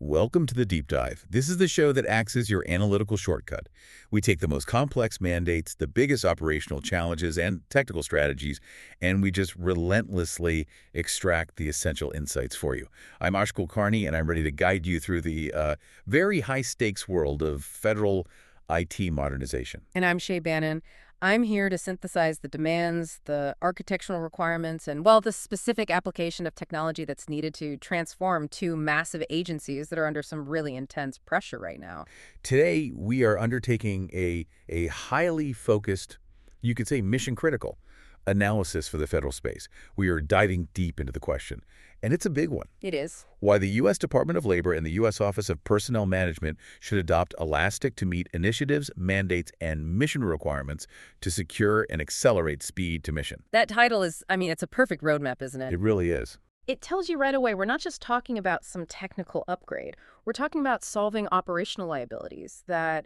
Welcome to the Deep Dive. This is the show that acts as your analytical shortcut. We take the most complex mandates, the biggest operational challenges, and technical strategies, and we just relentlessly extract the essential insights for you. I'm Ash Kulkarni, and I'm ready to guide you through the very high-stakes world of federal IT modernization. And I'm Shay Bannon. I'm here to synthesize the demands, the architectural requirements, and, well, the specific application of technology that's needed to transform two massive agencies that are under some really intense pressure right now. Today, we are undertaking a highly focused, you could say mission-critical, analysis for the federal space. We are diving deep into the question, and it's a big one. It is. Why the U.S. Department of Labor and the U.S. Office of Personnel Management should adopt Elastic to meet initiatives, mandates, and mission requirements to secure and accelerate speed to mission. That title is, it's a perfect roadmap, isn't it? It really is. It tells you right away we're not just talking about some technical upgrade. We're talking about solving operational liabilities that,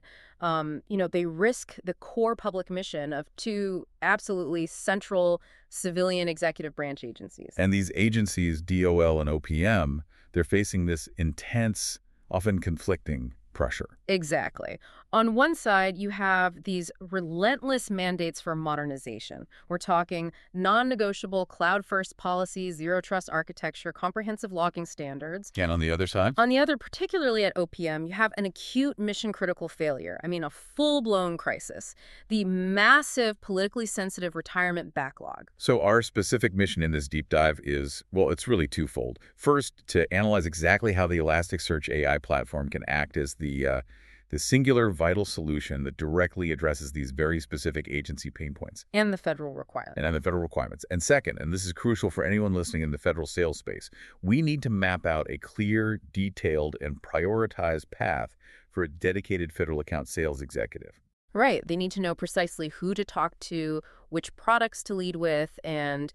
they risk the core public mission of two absolutely central civilian executive branch agencies. And these agencies, DOL and OPM, they're facing this intense, often conflicting pressure. Exactly. On one side, you have these relentless mandates for modernization. We're talking non-negotiable cloud-first policies, zero-trust architecture, comprehensive logging standards. And on the other side? On the other, particularly at OPM, you have an acute mission-critical failure. A full-blown crisis. The massive politically sensitive retirement backlog. So our specific mission in this deep dive is, well, it's really twofold. First, to analyze exactly how the Elasticsearch AI platform can act as the singular vital solution that directly addresses these very specific agency pain points. And the federal requirements. And second, and this is crucial for anyone listening in the federal sales space, we need to map out a clear, detailed, and prioritized path for a dedicated federal account sales executive. Right. They need to know precisely who to talk to, which products to lead with, and,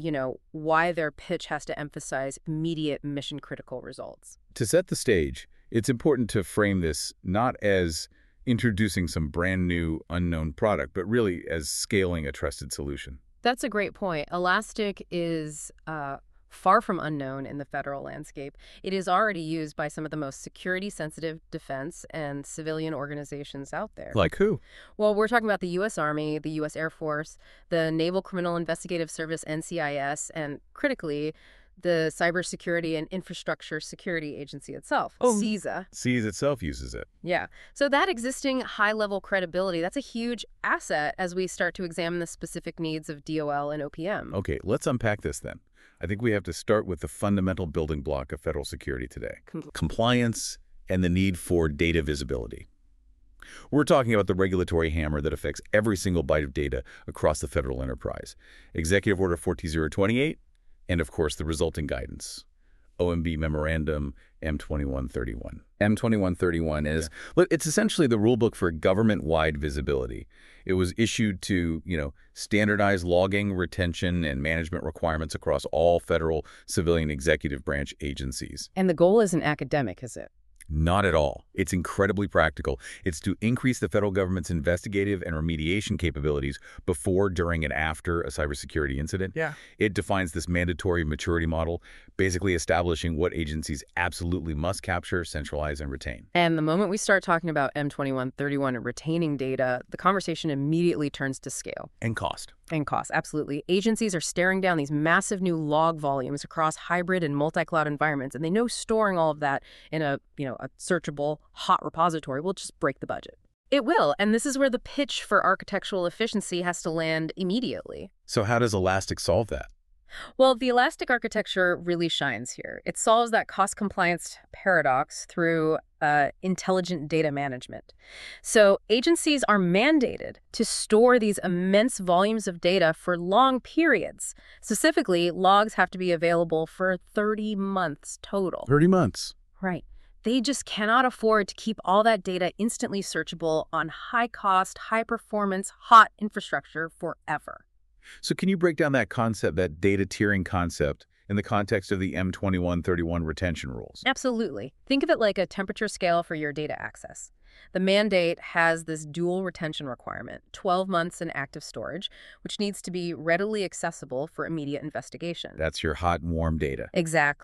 why their pitch has to emphasize immediate mission-critical results. To set the stage, it's important to frame this not as introducing some brand new unknown product, but really as scaling a trusted solution. That's a great point. Elastic is far from unknown in the federal landscape. It is already used by some of the most security-sensitive defense and civilian organizations out there. Like who? Well, we're talking about the U.S. Army, the U.S. Air Force, the Naval Criminal Investigative Service, NCIS, and critically, the Cybersecurity and Infrastructure Security Agency itself, CISA. CISA itself uses it. Yeah. So that existing high-level credibility, that's a huge asset as we start to examine the specific needs of DOL and OPM. Okay, let's unpack this then. I think we have to start with the fundamental building block of federal security today. Compliance and the need for data visibility. We're talking about the regulatory hammer that affects every single byte of data across the federal enterprise. Executive Order 14028, and of course the resulting guidance. OMB Memorandum M2131. M2131 is, it's essentially the rulebook for government-wide visibility. It was issued to, standardize logging, retention, and management requirements across all federal civilian executive branch agencies. And the goal isn't academic, is it? Not at all. It's incredibly practical. It's to increase the federal government's investigative and remediation capabilities before, during, and after a cybersecurity incident. Yeah. It defines this mandatory maturity model, basically establishing what agencies absolutely must capture, centralize, and retain. And the moment we start talking about M2131 and retaining data, the conversation immediately turns to scale. And cost. And cost, absolutely. Agencies are staring down these massive new log volumes across hybrid and multi-cloud environments, and they know storing all of that in a searchable, hot repository will just break the budget. It will, and this is where the pitch for architectural efficiency has to land immediately. So how does Elastic solve that? Well, the Elastic architecture really shines here. It solves that cost compliance paradox through intelligent data management. So agencies are mandated to store these immense volumes of data for long periods. Specifically, logs have to be available for 30 months total. 30 months. Right. They just cannot afford to keep all that data instantly searchable on high-cost, high-performance, hot infrastructure forever. So can you break down that concept, that data tiering concept, in the context of the M2131 retention rules? Absolutely. Think of it like a temperature scale for your data access. The mandate has this dual retention requirement, 12 months in active storage, which needs to be readily accessible for immediate investigation. That's your hot and warm data. Exactly.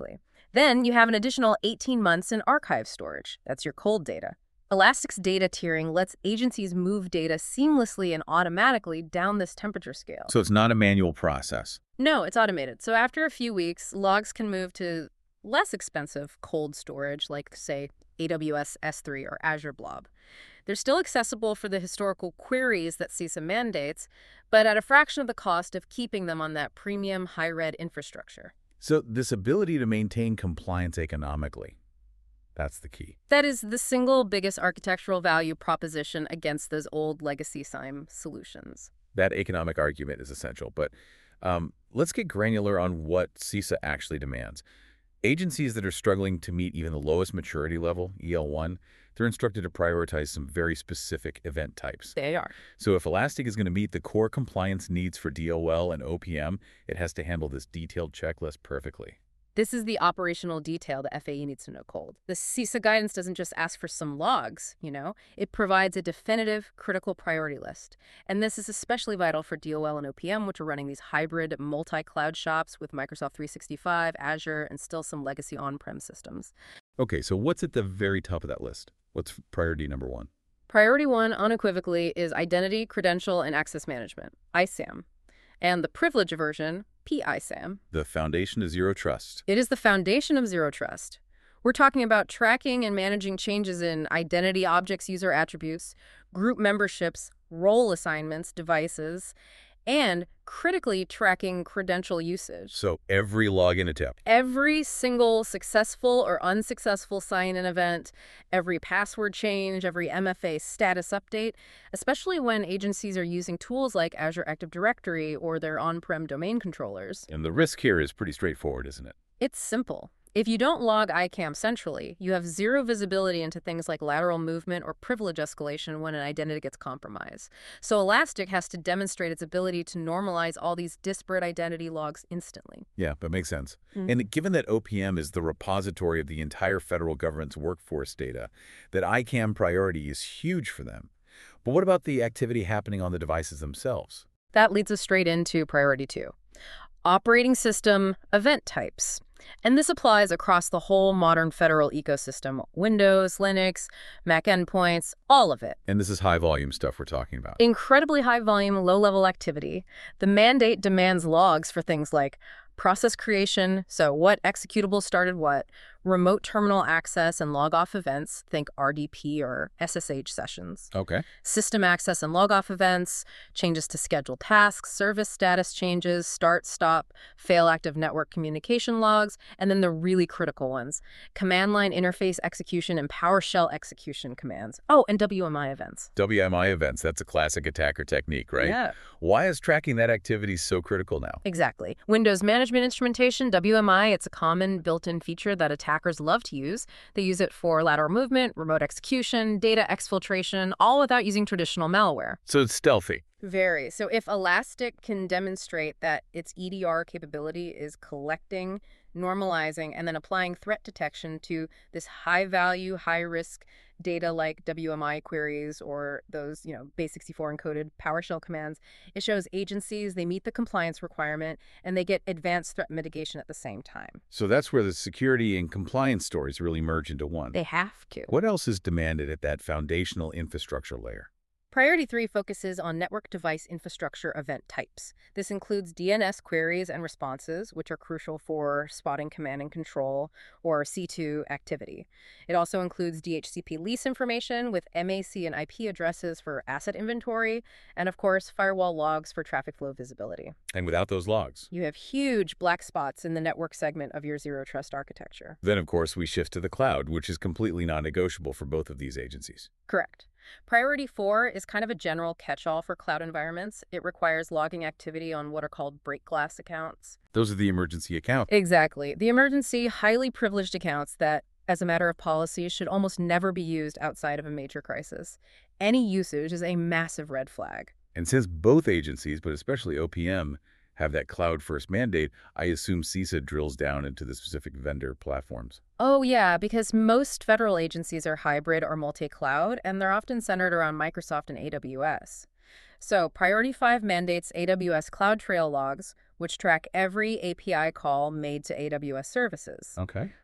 Then you have an additional 18 months in archive storage. That's your cold data. Elastic's data tiering lets agencies move data seamlessly and automatically down this temperature scale. So it's not a manual process. No, it's automated. So after a few weeks, logs can move to less expensive cold storage, like, say, AWS S3 or Azure Blob. They're still accessible for the historical queries that CISA mandates, but at a fraction of the cost of keeping them on that premium high-red infrastructure. So this ability to maintain compliance economically, that's the key. That is the single biggest architectural value proposition against those old legacy SIEM solutions. That economic argument is essential, but let's get granular on what CISA actually demands. Agencies that are struggling to meet even the lowest maturity level, EL1, they're instructed to prioritize some very specific event types. They are. So if Elastic is going to meet the core compliance needs for DOL and OPM, it has to handle this detailed checklist perfectly. This is the operational detail the FAE needs to know cold. The CISA guidance doesn't just ask for some logs, It provides a definitive, critical priority list. And this is especially vital for DOL and OPM, which are running these hybrid multi-cloud shops with Microsoft 365, Azure, and still some legacy on-prem systems. Okay, so what's at the very top of that list? What's priority number one? Priority one, unequivocally, is Identity, Credential, and Access Management, ISAM. And the privilege aversion, PISAM. The foundation of Zero Trust. It is the foundation of Zero Trust. We're talking about tracking and managing changes in identity objects, user attributes, group memberships, role assignments, devices, and critically tracking credential usage. So every login attempt. Every single successful or unsuccessful sign-in event, every password change, every MFA status update, especially when agencies are using tools like Azure Active Directory or their on-prem domain controllers. And the risk here is pretty straightforward, isn't it? It's simple. If you don't log ICAM centrally, you have zero visibility into things like lateral movement or privilege escalation when an identity gets compromised. So Elastic has to demonstrate its ability to normalize all these disparate identity logs instantly. Yeah, that makes sense. And given that OPM is the repository of the entire federal government's workforce data, that ICAM priority is huge for them. But what about the activity happening on the devices themselves? That leads us straight into priority two. Operating system event types. And this applies across the whole modern federal ecosystem: Windows, Linux, Mac endpoints, all of it. And this is high-volume stuff we're talking about. Incredibly high-volume, low-level activity. The mandate demands logs for things like process creation, so what executable started what, remote terminal access and log-off events, think RDP or SSH sessions. Okay. System access and log-off events, changes to scheduled tasks, service status changes, start, stop, fail active network communication logs, and then the really critical ones: command line interface execution and PowerShell execution commands. Oh, and WMI events. WMI events, that's a classic attacker technique, right? Yeah. Why is tracking that activity so critical now? Exactly. Windows Management Instrumentation, WMI, it's a common built-in feature that attackers love to use. They use it for lateral movement, remote execution, data exfiltration, all without using traditional malware. So it's stealthy. Very. So if Elastic can demonstrate that its EDR capability is collecting, normalizing, and then applying threat detection to this high-value, high-risk data like WMI queries or those, base64 encoded PowerShell commands, it shows agencies, they meet the compliance requirement, and they get advanced threat mitigation at the same time. So that's where the security and compliance stories really merge into one. They have to. What else is demanded at that foundational infrastructure layer? Priority 3 focuses on network device infrastructure event types. This includes DNS queries and responses, which are crucial for spotting command and control, or C2 activity. It also includes DHCP lease information with MAC and IP addresses for asset inventory, and of course, firewall logs for traffic flow visibility. And without those logs, you have huge black spots in the network segment of your Zero Trust architecture. Then, of course, we shift to the cloud, which is completely non-negotiable for both of these agencies. Correct. Priority 4 is kind of a general catch-all for cloud environments. It requires logging activity on what are called break glass accounts. Those are the emergency accounts. Exactly. The emergency, highly privileged accounts that, as a matter of policy, should almost never be used outside of a major crisis. Any usage is a massive red flag. And since both agencies, but especially OPM, have that cloud-first mandate, I assume CISA drills down into the specific vendor platforms. Oh, yeah, because most federal agencies are hybrid or multi-cloud, and they're often centered around Microsoft and AWS. So Priority 5 mandates AWS CloudTrail logs, which track every API call made to AWS services. Okay.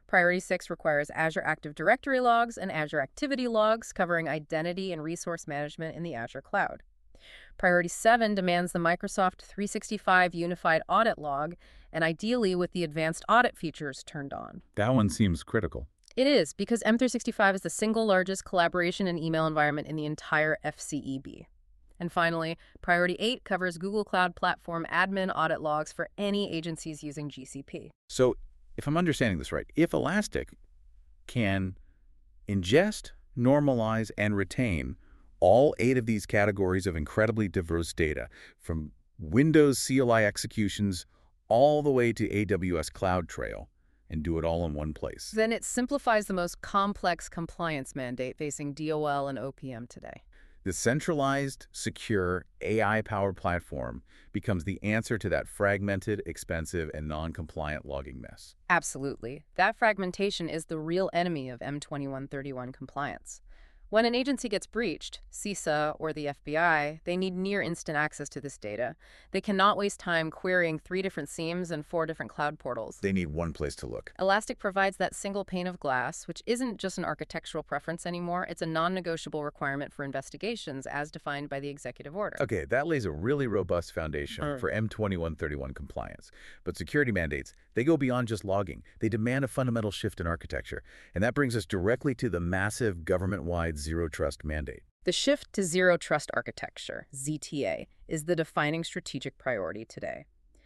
Priority 6 requires Azure Active Directory logs and Azure Activity logs covering identity and resource management in the Azure cloud. Priority 7 demands the Microsoft 365 Unified Audit Log, and ideally with the advanced audit features turned on. That one seems critical. It is, because M365 is the single largest collaboration and email environment in the entire FCEB. And finally, Priority 8 covers Google Cloud Platform admin audit logs for any agencies using GCP. So, if I'm understanding this right, if Elastic can ingest, normalize, and retain all 8 of these categories of incredibly diverse data, from Windows CLI executions all the way to AWS CloudTrail, and do it all in one place, then it simplifies the most complex compliance mandate facing DOL and OPM today. the centralized, secure, AI-powered platform becomes the answer to that fragmented, expensive, and non-compliant logging mess. Absolutely. That fragmentation is the real enemy of M2131 compliance. When an agency gets breached, CISA or the FBI, they need near-instant access to this data. They cannot waste time querying 3 different SIEMs and 4 different cloud portals. They need one place to look. Elastic provides that single pane of glass, which isn't just an architectural preference anymore. It's a non-negotiable requirement for investigations as defined by the executive order. Okay, that lays a really robust foundation for M2131 compliance. But security mandates, they go beyond just logging. They demand a fundamental shift in architecture. And that brings us directly to the massive government-wide Zero Trust mandate. The shift to Zero Trust Architecture, ZTA, is the defining strategic priority today.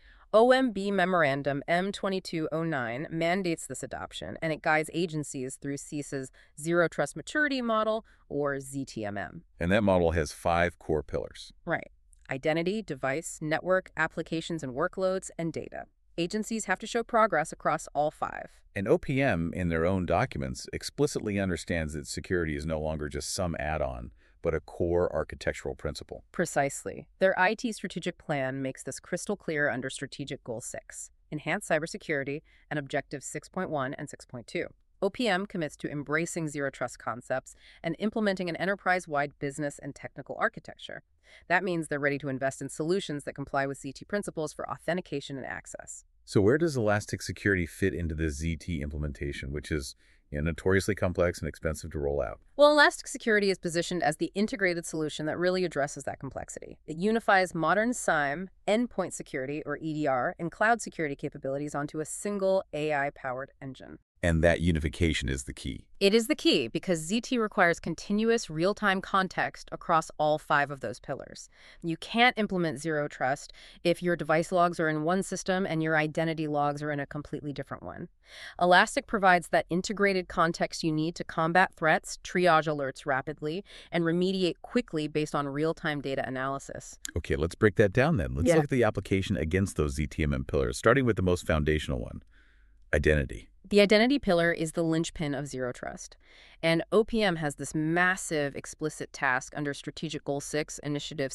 OMB Memorandum M2209 mandates this adoption, and it guides agencies through CISA's Zero Trust Maturity Model, or ZTMM. And that model has 5 core pillars. Right. Identity, device, network, applications and workloads, and data. Agencies have to show progress across all 5. And OPM, in their own documents, explicitly understands that security is no longer just some add-on, but a core architectural principle. Precisely. Their IT strategic plan makes this crystal clear under Strategic Goal 6, Enhanced Cybersecurity, and Objectives 6.1 and 6.2. OPM commits to embracing zero trust concepts and implementing an enterprise-wide business and technical architecture. That means they're ready to invest in solutions that comply with ZT principles for authentication and access. So where does Elastic Security fit into the ZT implementation, which is notoriously complex and expensive to roll out? Well, Elastic Security is positioned as the integrated solution that really addresses that complexity. It unifies modern SIEM, endpoint security, or EDR, and cloud security capabilities onto a single AI-powered engine. And that unification is the key. It is the key because ZT requires continuous real-time context across all 5 of those pillars. You can't implement zero trust if your device logs are in one system and your identity logs are in a completely different one. Elastic provides that integrated context you need to combat threats, triage alerts rapidly, and remediate quickly based on real-time data analysis. Okay, let's break that down then. Let's look at the application against those ZTMM pillars, starting with the most foundational one, identity. The identity pillar is the linchpin of Zero Trust, and OPM has this massive explicit task under Strategic Goal 6, Initiative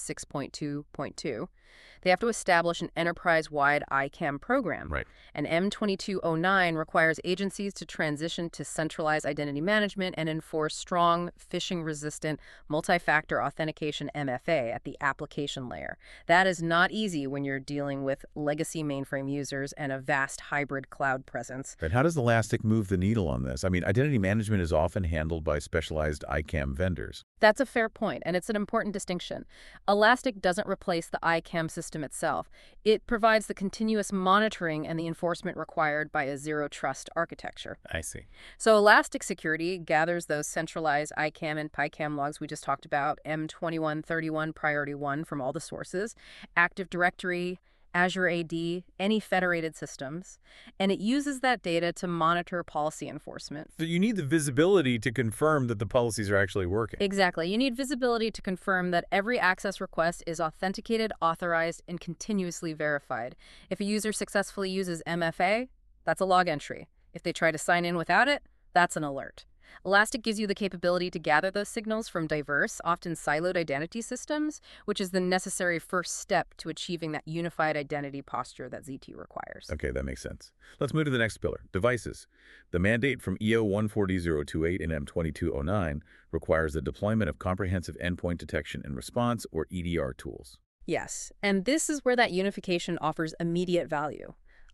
6.2.2. They have to establish an enterprise-wide ICAM program. Right. And M2209 requires agencies to transition to centralized identity management and enforce strong, phishing-resistant, multi-factor authentication MFA at the application layer. That is not easy when you're dealing with legacy mainframe users and a vast hybrid cloud presence. Right. How does Elastic move the needle on this? I mean, identity management is often handled by specialized ICAM vendors. That's a fair point, and it's an important distinction. Elastic doesn't replace the ICAM system itself. It provides the continuous monitoring and the enforcement required by a zero trust architecture. I see. So Elastic Security gathers those centralized ICAM and PyCam logs we just talked about, M2131 Priority 1 from all the sources, Active Directory, Azure AD, any federated systems, and it uses that data to monitor policy enforcement. So you need the visibility to confirm that the policies are actually working. Exactly. You need visibility to confirm that every access request is authenticated, authorized, and continuously verified. If a user successfully uses MFA, that's a log entry. If they try to sign in without it, that's an alert. Elastic gives you the capability to gather those signals from diverse, often siloed identity systems, which is the necessary first step to achieving that unified identity posture that ZT requires. Okay, that makes sense. Let's move to the next pillar, devices. The mandate from EO 140.028 and M2209 requires the deployment of comprehensive endpoint detection and response, or EDR tools. Yes, and this is where that unification offers immediate value.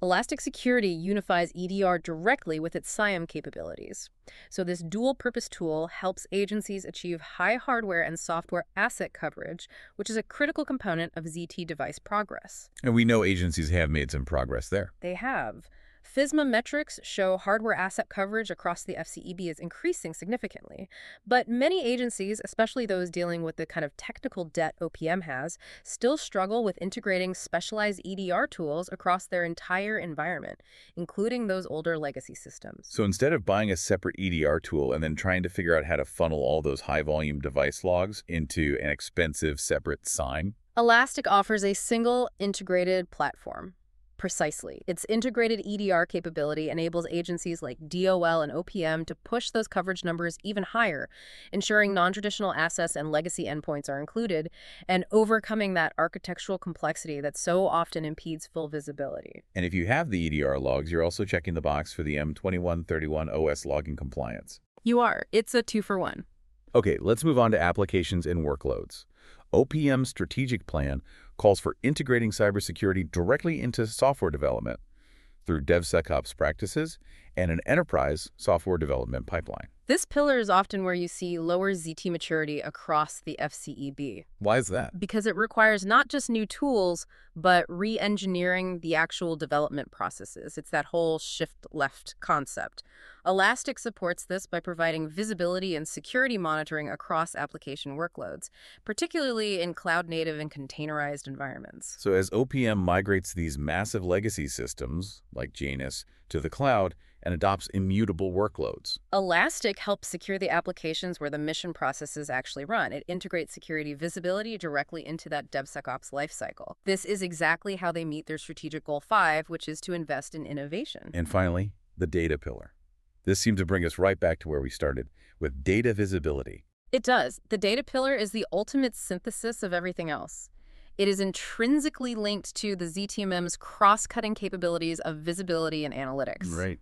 Elastic Security unifies EDR directly with its SIEM capabilities. So this dual-purpose tool helps agencies achieve high hardware and software asset coverage, which is a critical component of ZT device progress. And we know agencies have made some progress there. They have. FISMA metrics show hardware asset coverage across the FCEB is increasing significantly, but many agencies, especially those dealing with the kind of technical debt OPM has, still struggle with integrating specialized EDR tools across their entire environment, including those older legacy systems. So instead of buying a separate EDR tool and then trying to figure out how to funnel all those high-volume device logs into an expensive separate SIEM, Elastic offers a single integrated platform. Precisely. Its integrated EDR capability enables agencies like DOL and OPM to push those coverage numbers even higher, ensuring non-traditional assets and legacy endpoints are included, and overcoming that architectural complexity that so often impedes full visibility. and if you have the EDR logs, you're also checking the box for the M2131 OS logging compliance. You are. It's a 2-for-1. Okay, let's move on to applications and workloads. OPM's strategic plan calls for integrating cybersecurity directly into software development through DevSecOps practices and an enterprise software development pipeline. This pillar is often where you see lower ZT maturity across the FCEB, Why is that? because it requires not just new tools, but re-engineering the actual development processes. It's that whole shift-left concept. Elastic supports this by providing visibility and security monitoring across application workloads, particularly in cloud-native and containerized environments. So as OPM migrates these massive legacy systems, like Janus, to the cloud and adopts immutable workloads, Elastic helps secure the applications where the mission processes actually run. It integrates security visibility directly into that DevSecOps lifecycle. This is exactly how they meet their strategic goal 5, which is to invest in innovation. and finally, the data pillar. This seems to bring us right back to where we started, with data visibility. It does. The data pillar is the ultimate synthesis of everything else. It is intrinsically linked to the ZTMM's cross-cutting capabilities of visibility and analytics. Right.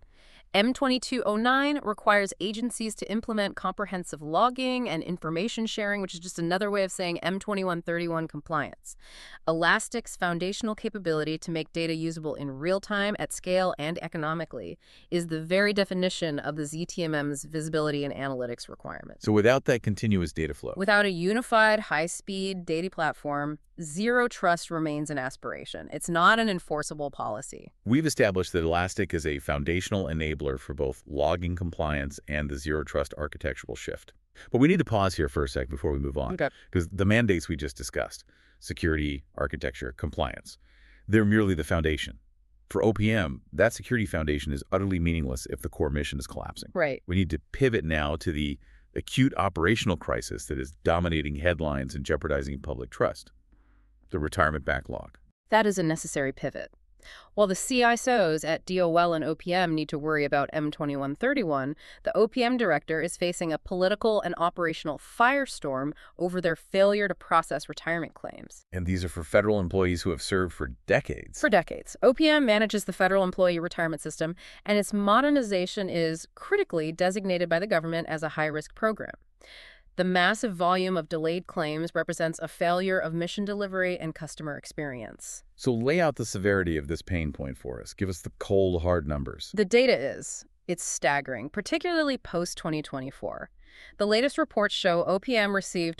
M2209 requires agencies to implement comprehensive logging and information sharing, which is just another way of saying M2131 compliance. Elastic's foundational capability to make data usable in real time, at scale, and economically is the very definition of the ZTMM's visibility and analytics requirements. So without that continuous data flow, Without a unified, high-speed data platform, zero trust remains an aspiration. It's not an enforceable policy. we've established that Elastic is a foundational enabler for both logging compliance and the zero trust architectural shift. But we need to pause here for a sec before we move on, because the mandates we just discussed, security, architecture, compliance, they're merely the foundation. For OPM, that security foundation is utterly meaningless if the core mission is collapsing. Right. We need to pivot now to the acute operational crisis that is dominating headlines and jeopardizing public trust, the retirement backlog. That is a necessary pivot. While the CISOs at DOL and OPM need to worry about M2131, the OPM director is facing a political and operational firestorm over their failure to process retirement claims. And these are for federal employees who have served for decades. For decades, OPM manages the federal employee retirement system, and its modernization is critically designated by the government as a high-risk program. The massive volume of delayed claims represents a failure of mission delivery and customer experience. So lay out the severity of this pain point for us. Give us the cold, hard numbers. The data it's staggering, particularly post-2024. The latest reports show OPM received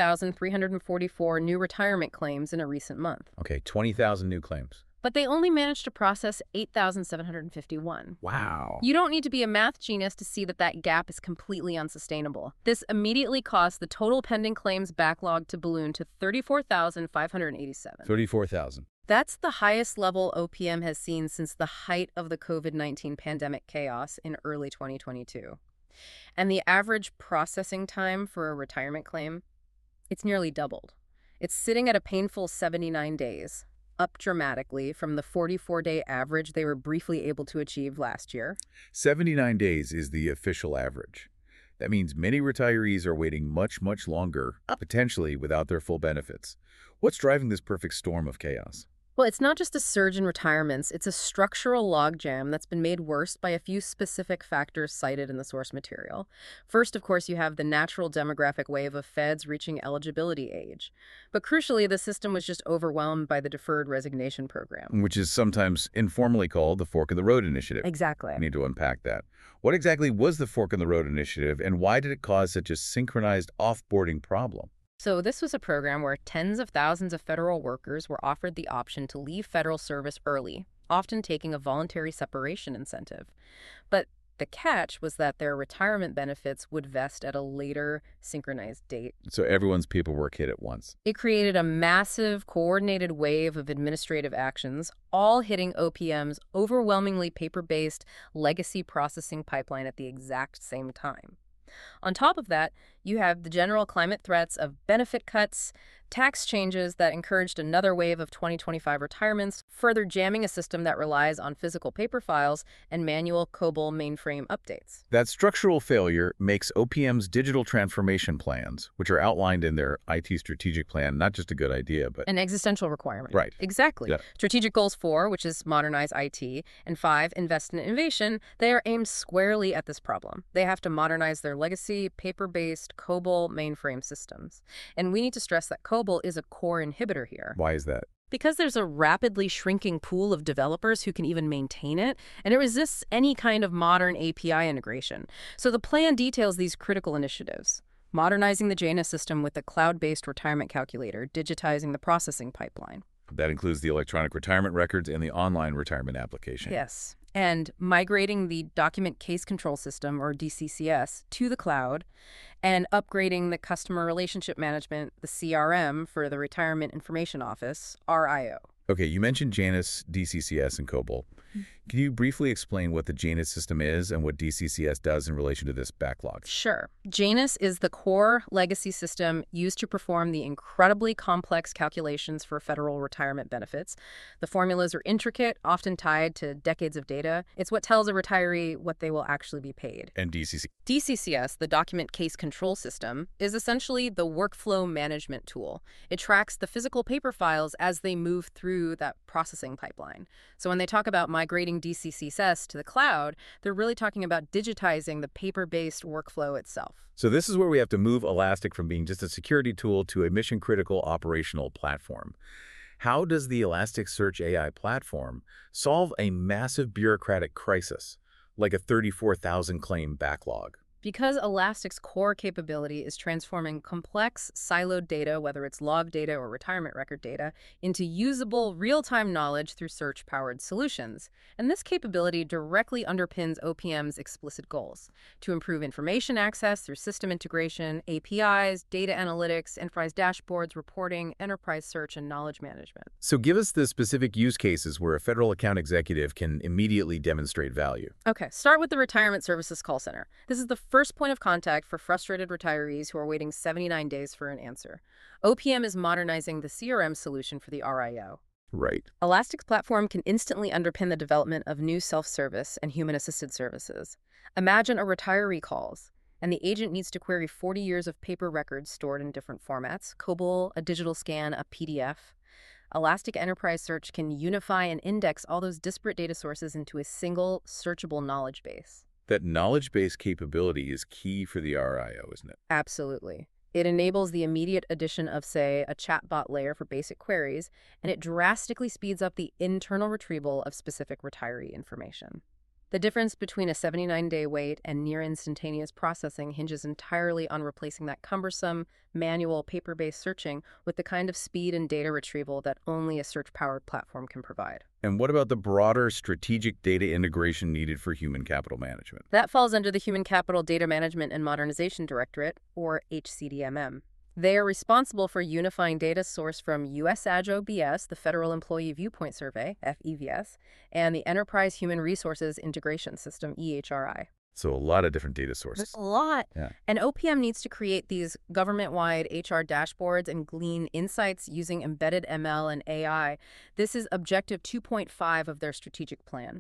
20,344 new retirement claims in a recent month. Okay, 20,000 new claims. But they only managed to process 8,751. Wow. You don't need to be a math genius to see that that gap is completely unsustainable. This immediately caused the total pending claims backlog to balloon to 34,587. 34,000. That's the highest level OPM has seen since the height of the COVID-19 pandemic chaos in early 2022. And the average processing time for a retirement claim, it's nearly doubled. It's sitting at a painful 79 days. Up dramatically from the 44-day average they were briefly able to achieve last year. 79 days is the official average. That means many retirees are waiting much, much longer, potentially without their full benefits. What's driving this perfect storm of chaos? Well, it's not just a surge in retirements, it's a structural logjam that's been made worse by a few specific factors cited in the source material. First, of course, you have the natural demographic wave of feds reaching eligibility age. But crucially, the system was just overwhelmed by the deferred resignation program. Which is sometimes informally called the Fork in the Road Initiative. Exactly. I need to unpack that. What exactly was the Fork in the Road Initiative, and why did it cause such a synchronized offboarding problem? So this was a program where tens of thousands of federal workers were offered the option to leave federal service early, often taking a voluntary separation incentive. But the catch was that their retirement benefits would vest at a later synchronized date. So everyone's paperwork hit at once. It created a massive, coordinated wave of administrative actions, all hitting OPM's overwhelmingly paper-based legacy processing pipeline at the exact same time. On top of that, you have the general climate threats of benefit cuts, tax changes that encouraged another wave of 2025 retirements, further jamming a system that relies on physical paper files and manual COBOL mainframe updates. That structural failure makes OPM's digital transformation plans, which are outlined in their IT strategic plan, not just a good idea, but An existential requirement. Right. Exactly. Yeah. Strategic goals 4, which is modernize IT, and 5, invest in innovation, they are aimed squarely at this problem. They have to modernize their legacy, paper-based COBOL mainframe systems. And we need to stress that COBOL is a core inhibitor here. Why is that? Because there's a rapidly shrinking pool of developers who can even maintain it, and it resists any kind of modern API integration. So the plan details these critical initiatives. Modernizing the Janus system with a cloud-based retirement calculator, digitizing the processing pipeline. That includes the electronic retirement records and the online retirement application. Yes. And migrating the document case control system, or DCCS, to the cloud, and upgrading the customer relationship management, the CRM, for the Retirement Information Office, RIO. Okay, you mentioned Janus, DCCS, and COBOL. Can you briefly explain what the Janus system is and what DCCS does in relation to this backlog? Sure. Janus is the core legacy system used to perform the incredibly complex calculations for federal retirement benefits. The formulas are intricate, often tied to decades of data. It's what tells a retiree what they will actually be paid. And DCCS? DCCS, the Document Case Control System, is essentially the workflow management tool. It tracks the physical paper files as they move through that processing pipeline. So when they talk about migrating DCCS to the cloud, they're really talking about digitizing the paper-based workflow itself. So this is where we have to move Elastic from being just a security tool to a mission-critical operational platform. How does the Elasticsearch AI platform solve a massive bureaucratic crisis, like a 34,000 claim backlog? Because Elastic's core capability is transforming complex, siloed data, whether it's log data or retirement record data, into usable, real-time knowledge through search-powered solutions. And this capability directly underpins OPM's explicit goals: to improve information access through system integration, APIs, data analytics, enterprise dashboards, reporting, enterprise search, and knowledge management. So give us the specific use cases where a federal account executive can immediately demonstrate value. Okay, start with the Retirement Services Call Center. This is the first point of contact for frustrated retirees who are waiting 79 days for an answer. OPM is modernizing the CRM solution for the RIO. Right. Elastic's platform can instantly underpin the development of new self-service and human-assisted services. Imagine a retiree calls, and the agent needs to query 40 years of paper records stored in different formats: COBOL, a digital scan, a PDF. Elastic Enterprise Search can unify and index all those disparate data sources into a single, searchable knowledge base. That knowledge-based capability is key for the RIO, isn't it? Absolutely. It enables the immediate addition of, say, a chatbot layer for basic queries, and it drastically speeds up the internal retrieval of specific retiree information. The difference between a 79-day wait and near-instantaneous processing hinges entirely on replacing that cumbersome, manual, paper-based searching with the kind of speed and data retrieval that only a search-powered platform can provide. And what about the broader strategic data integration needed for human capital management? That falls under the Human Capital Data Management and Modernization Directorate, or HCDMM. They are responsible for unifying data sourced from USAG OBS, the Federal Employee Viewpoint Survey, FEVS, and the Enterprise Human Resources Integration System, EHRI. So a lot of different data sources. There's a lot. Yeah. And OPM needs to create these government-wide HR dashboards and glean insights using embedded ML and AI. This is Objective 2.5 of their strategic plan.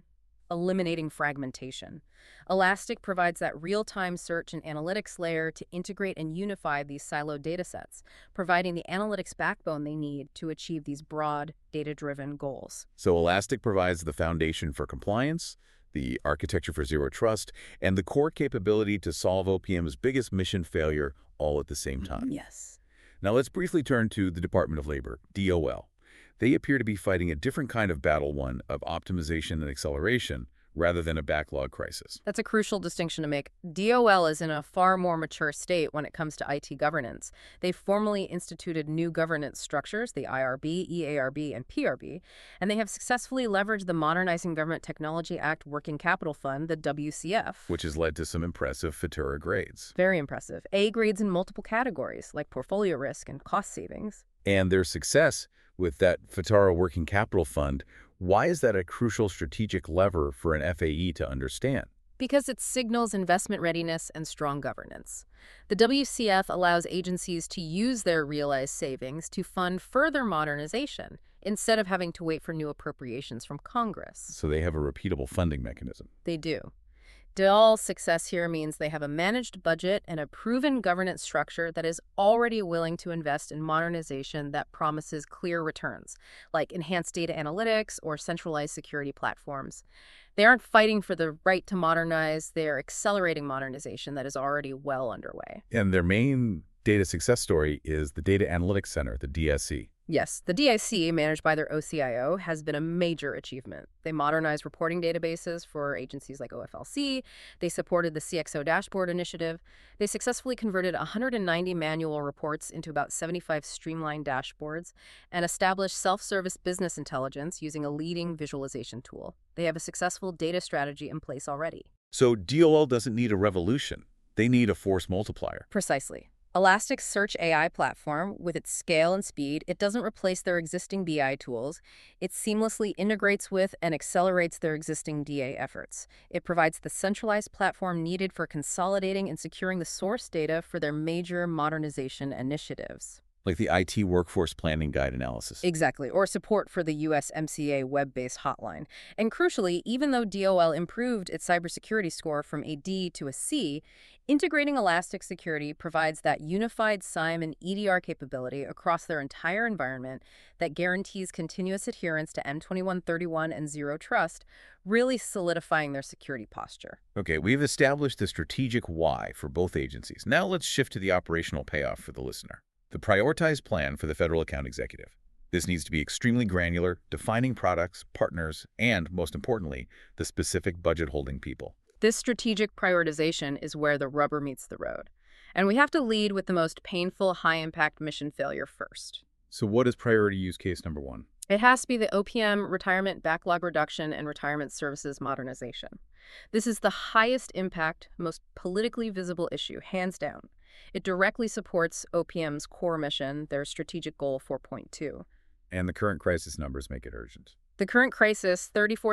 eliminating fragmentation. Elastic provides that real-time search and analytics layer to integrate and unify these siloed datasets, providing the analytics backbone they need to achieve these broad, data-driven goals. So Elastic provides the foundation for compliance, the architecture for zero trust, and the core capability to solve OPM's biggest mission failure all at the same time. Yes. Now let's briefly turn to the Department of Labor, DOL. They appear to be fighting a different kind of battle, one of optimization and acceleration, rather than a backlog crisis. That's a crucial distinction to make. DOL is in a far more mature state when it comes to IT governance. They've formally instituted new governance structures, the IRB, EARB, and PRB, and they have successfully leveraged the Modernizing Government Technology Act Working Capital Fund, the WCF. Which has led to some impressive FITURA grades. Very impressive. A grades in multiple categories, like portfolio risk and cost savings. And their success with that FITURA Working Capital Fund, why is that a crucial strategic lever for an FAE to understand? Because it signals investment readiness and strong governance. The WCF allows agencies to use their realized savings to fund further modernization, instead of having to wait for new appropriations from Congress. So they have a repeatable funding mechanism. They do. DOL's success here means they have a managed budget and a proven governance structure that is already willing to invest in modernization that promises clear returns, like enhanced data analytics or centralized security platforms. They aren't fighting for the right to modernize, they're accelerating modernization that is already well underway. And their main data success story is the Data Analytics Center, the DSC. Yes, the DIC, managed by their OCIO, has been a major achievement. They modernized reporting databases for agencies like OFLC. They supported the CXO Dashboard Initiative. They successfully converted 190 manual reports into about 75 streamlined dashboards and established self-service business intelligence using a leading visualization tool. They have a successful data strategy in place already. So DOL doesn't need a revolution. They need a force multiplier. Precisely. Elastic's Search AI platform, with its scale and speed, it doesn't replace their existing BI tools. It seamlessly integrates with and accelerates their existing DA efforts. It provides the centralized platform needed for consolidating and securing the source data for their major modernization initiatives. Like the IT Workforce Planning Guide analysis. Exactly, or support for the USMCA web-based hotline. And crucially, even though DOL improved its cybersecurity score from a D to a C, integrating Elastic Security provides that unified SIEM and EDR capability across their entire environment that guarantees continuous adherence to M2131 and Zero Trust, really solidifying their security posture. Okay, we've established the strategic why for both agencies. Now let's shift to the operational payoff for the listener. The prioritized plan for the Federal Account Executive. This needs to be extremely granular, defining products, partners, and, most importantly, the specific budget-holding people. This strategic prioritization is where the rubber meets the road. And we have to lead with the most painful, high-impact mission failure first. So what is priority use case number one? It has to be the OPM retirement backlog reduction and retirement services modernization. This is the highest impact, most politically visible issue, hands down. It directly supports OPM's core mission, their strategic goal 4.2. And the current crisis numbers make it urgent. The current crisis,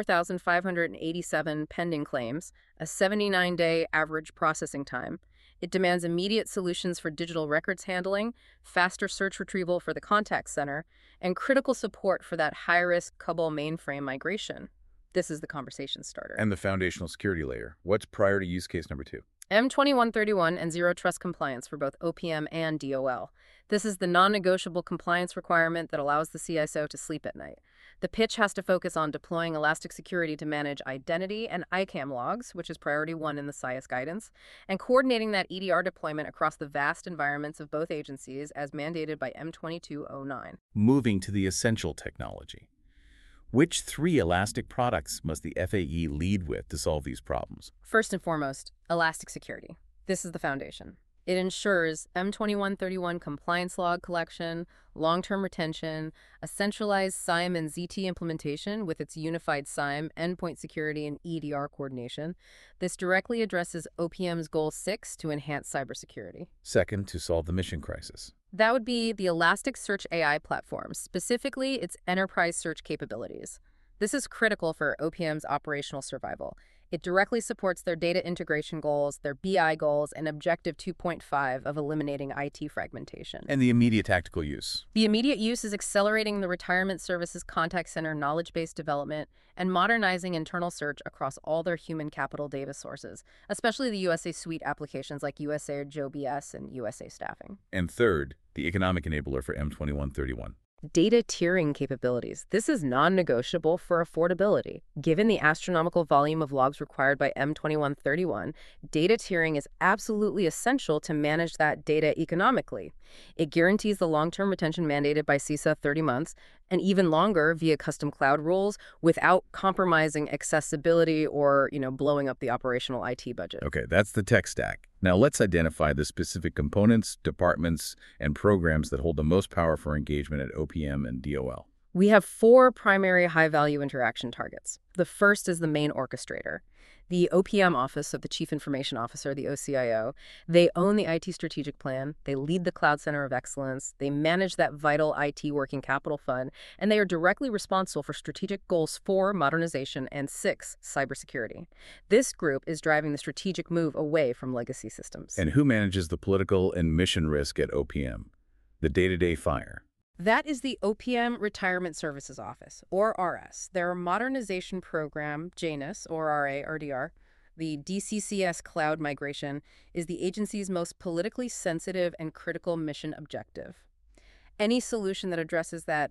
34,587 pending claims, a 79-day average processing time. It demands immediate solutions for digital records handling, faster search retrieval for the contact center, and critical support for that high-risk COBOL mainframe migration. This is the conversation starter. And the foundational security layer. What's priority use case number two? M2131 and Zero Trust compliance for both OPM and DOL. This is the non-negotiable compliance requirement that allows the CISO to sleep at night. The pitch has to focus on deploying Elastic Security to manage identity and ICAM logs, which is priority 1 in the SIAS guidance, and coordinating that EDR deployment across the vast environments of both agencies as mandated by M2209. Moving to the essential technology. Which 3 Elastic products must the FAE lead with to solve these problems? First and foremost, Elastic Security. This is the foundation. It ensures M2131 compliance log collection, long-term retention, a centralized SIEM and ZT implementation with its unified SIEM, endpoint security, and EDR coordination. This directly addresses OPM's Goal 6 to enhance cybersecurity. Second, to solve the mission crisis. That would be the Elastic Search AI platform, specifically its enterprise search capabilities. This is critical for OPM's operational survival. It directly supports their data integration goals, their BI goals, and Objective 2.5 of eliminating IT fragmentation. And the immediate tactical use. The immediate use is accelerating the retirement services contact center knowledge-based development and modernizing internal search across all their human capital data sources, especially the USA Suite applications like USA Joe BS and USA Staffing. And third, the economic enabler for M2131. Data tiering capabilities. This is non-negotiable for affordability. Given the astronomical volume of logs required by M2131, data tiering is absolutely essential to manage that data economically. It guarantees the long-term retention mandated by CISA 30 months, and even longer via custom cloud rules without compromising accessibility or, blowing up the operational IT budget. Okay, that's the tech stack. Now let's identify the specific components, departments, and programs that hold the most power for engagement at OPM and DOL. We have 4 primary high-value interaction targets. The first is the main orchestrator. The OPM Office of the Chief Information Officer, the OCIO, they own the IT strategic plan, they lead the Cloud Center of Excellence, they manage that vital IT working capital fund, and they are directly responsible for strategic goals 4, modernization, and 6, cybersecurity. This group is driving the strategic move away from legacy systems. And who manages the political and mission risk at OPM? The day-to-day fire. That is the OPM Retirement Services Office, or RS. Their modernization program, JANUS, or RA, RDR, the DCCS cloud migration, is the agency's most politically sensitive and critical mission objective. Any solution that addresses that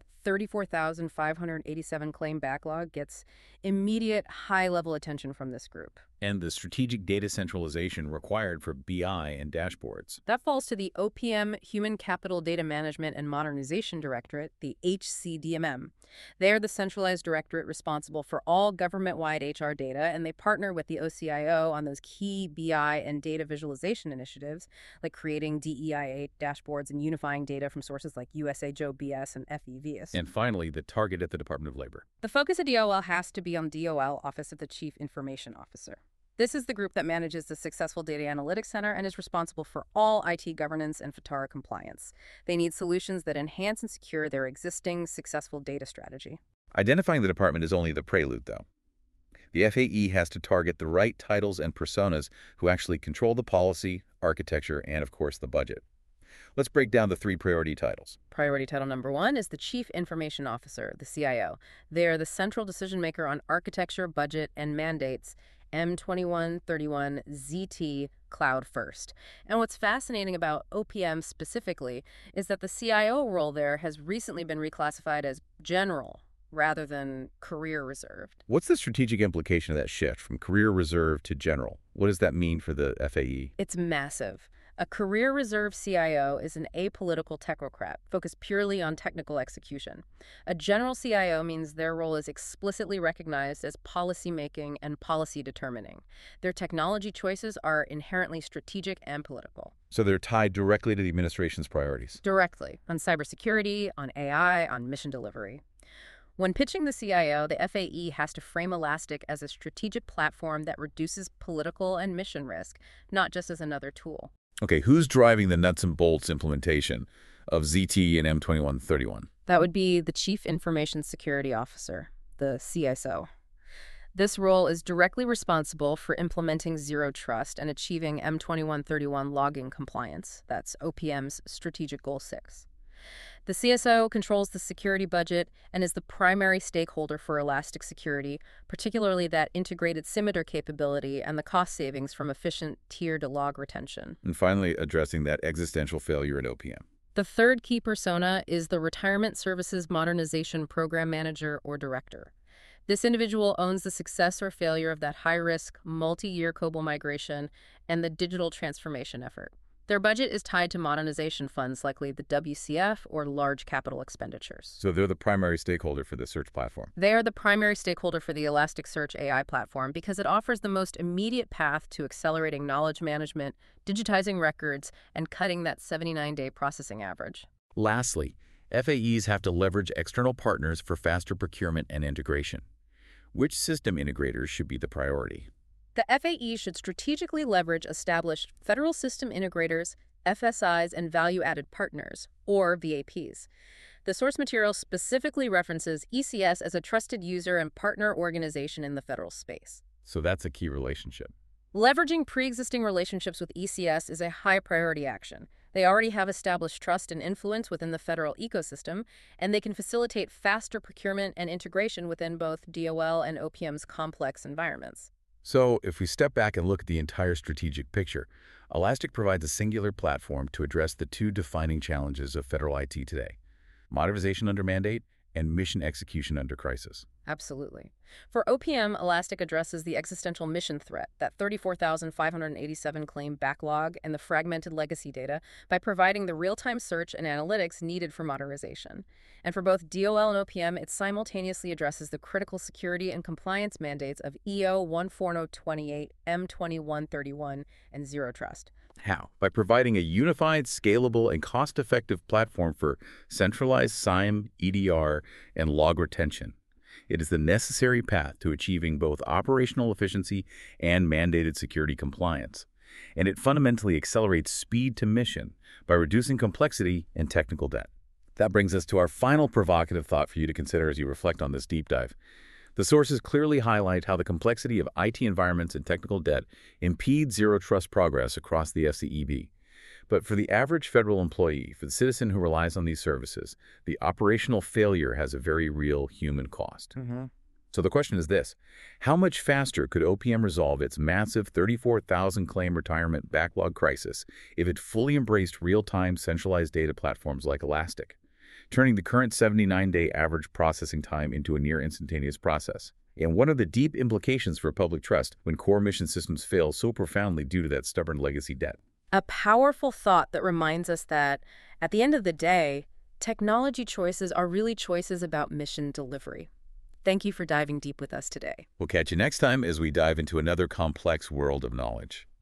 34,587 claim backlog gets immediate high-level attention from this group. And the strategic data centralization required for BI and dashboards. That falls to the OPM Human Capital Data Management and Modernization Directorate, the HCDMM. They are the centralized directorate responsible for all government-wide HR data, and they partner with the OCIO on those key BI and data visualization initiatives, like creating DEIA dashboards and unifying data from sources like USA Joe BS and FEVS. And finally, the target at the Department of Labor. The focus of DOL has to be on DOL, Office of the Chief Information Officer. This is the group that manages the Successful Data Analytics Center and is responsible for all IT governance and FTARA compliance. They need solutions that enhance and secure their existing successful data strategy. Identifying the department is only the prelude, though. The FAE has to target the right titles and personas who actually control the policy, architecture, and, of course, the budget. Let's break down the 3 priority titles. Priority title number 1 is the Chief Information Officer, the CIO. They are the central decision maker on architecture, budget, and mandates M2131 ZT Cloud First. And what's fascinating about OPM specifically is that the CIO role there has recently been reclassified as general rather than career reserved. What's the strategic implication of that shift from career reserve to general? What does that mean for the FAE? It's massive. A career reserve CIO is an apolitical technocrat focused purely on technical execution. A general CIO means their role is explicitly recognized as policy-making and policy determining. Their technology choices are inherently strategic and political. So they're tied directly to the administration's priorities. Directly, on cybersecurity, on AI, on mission delivery. When pitching the CIO, the FAE has to frame Elastic as a strategic platform that reduces political and mission risk, not just as another tool. Okay, who's driving the nuts and bolts implementation of ZT and M2131? That would be the Chief Information Security Officer, the CISO. This role is directly responsible for implementing Zero Trust and achieving M2131 logging compliance. That's OPM's Strategic Goal 6. The CSO controls the security budget and is the primary stakeholder for Elastic Security, particularly that integrated SIMETR capability and the cost savings from efficient tier-to-log retention. And finally, addressing that existential failure at OPM. The third key persona is the Retirement Services Modernization Program Manager or Director. This individual owns the success or failure of that high-risk, multi-year COBOL migration and the digital transformation effort. Their budget is tied to modernization funds, likely the WCF or large capital expenditures. So they're the primary stakeholder for the search platform. They are the primary stakeholder for the Elasticsearch AI platform because it offers the most immediate path to accelerating knowledge management, digitizing records, and cutting that 79-day processing average. Lastly, FAEs have to leverage external partners for faster procurement and integration. Which system integrators should be the priority? The FAE should strategically leverage established federal system integrators, FSIs, and value-added partners, or VAPs. The source material specifically references ECS as a trusted user and partner organization in the federal space. So that's a key relationship. Leveraging pre-existing relationships with ECS is a high-priority action. They already have established trust and influence within the federal ecosystem, and they can facilitate faster procurement and integration within both DOL and OPM's complex environments. So if we step back and look at the entire strategic picture, Elastic provides a singular platform to address the two defining challenges of federal IT today: modernization under mandate and mission execution under crisis. Absolutely. For OPM, Elastic addresses the existential mission threat, that 34,587 claim backlog, and the fragmented legacy data by providing the real-time search and analytics needed for modernization. And for both DOL and OPM, it simultaneously addresses the critical security and compliance mandates of EO 14028, M2131, and Zero Trust. How? By providing a unified, scalable, and cost-effective platform for centralized SIEM, EDR, and log retention. It is the necessary path to achieving both operational efficiency and mandated security compliance. And it fundamentally accelerates speed to mission by reducing complexity and technical debt. That brings us to our final provocative thought for you to consider as you reflect on this deep dive. The sources clearly highlight how the complexity of IT environments and technical debt impede zero trust progress across the FCEB. But for the average federal employee, for the citizen who relies on these services, the operational failure has a very real human cost. So the question is this: how much faster could OPM resolve its massive 34,000 claim retirement backlog crisis if it fully embraced real-time centralized data platforms like Elastic, turning the current 79-day average processing time into a near-instantaneous process? And what are the deep implications for public trust when core mission systems fail so profoundly due to that stubborn legacy debt? A powerful thought that reminds us that, at the end of the day, technology choices are really choices about mission delivery. Thank you for diving deep with us today. We'll catch you next time as we dive into another complex world of knowledge.